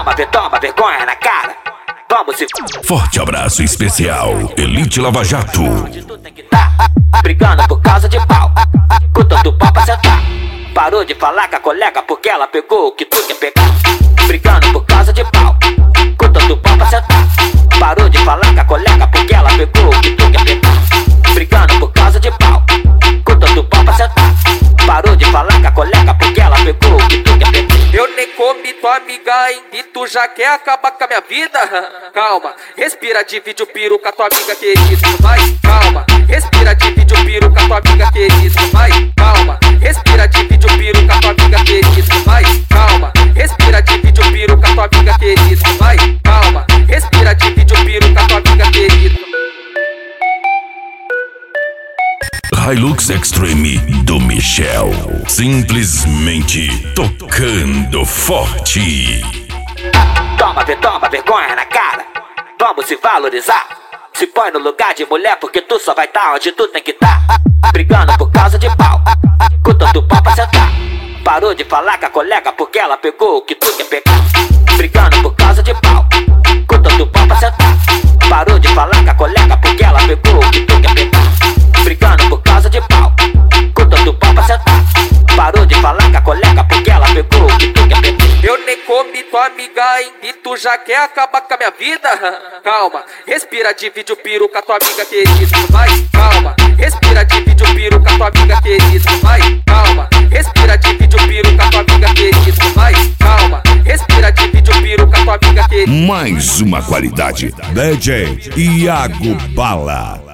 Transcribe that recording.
Toma vergonha na cara. Vamos se... Forte abraço especial, Elite Lava Jato. Tu tem que tá brigando por causa de pau, com tanto pau pra sentar. Parou de falar com a colega porque ela pegou o que tu quer pegar. Brigando por causa de pau, com tanto pau pra sentar. Parou de falar com a colega porque ela pegou o que tu quer pegar. Brigando por causa de pau, com tanto pau pra sentar. Parou de falar com a colega porque ela pegou o que tu quer pegar. Eu nem comi tua amiga ainda e tu já quer acabar com a minha vida? Calma, respira, divide o peru com a tua amiga querida. Vai, calma, respira, divide o peru com a tua amiga querida. Vai, calma, respira, divide o peru com a tua amiga querida. Vai, calma, respira, divide o peru com a tua amiga querida. Vai, calma, respira, divide o peru com a tua amiga querida. Hilux Extreme do Michel, simplesmente tocando forte. Toma vergonha na cara. Vamos se valorizar. Se põe no lugar de mulher porque tu só vai tá onde tu tem que tá. Brigando por causa de pau, com tanto pau pra sentar. Parou de falar com a colega porque ela pegou o que tu quer pegar. Brigando por causa de pau, com tanto pau pra sentar. Parou de falar com a colega porque ela pegou o que tu quer pegar. Brigando por causa de pau, com tanto pau pra sentar. Parou de falar com a colega porque ela pegou o que tu quer pegar. Eu nem comi tua amiga ainda e tu já quer acabar com a minha vida? Calma, respira, divide o peru com a tua amiga querida. Vai, calma, respira, divide o peru com a tua amiga querida. Vai, calma, respira, divide o peru com a tua amiga querida. Vai, calma, respira, divide o peru com a tua amiga querida. Mais uma qualidade, DJ Iago Bala.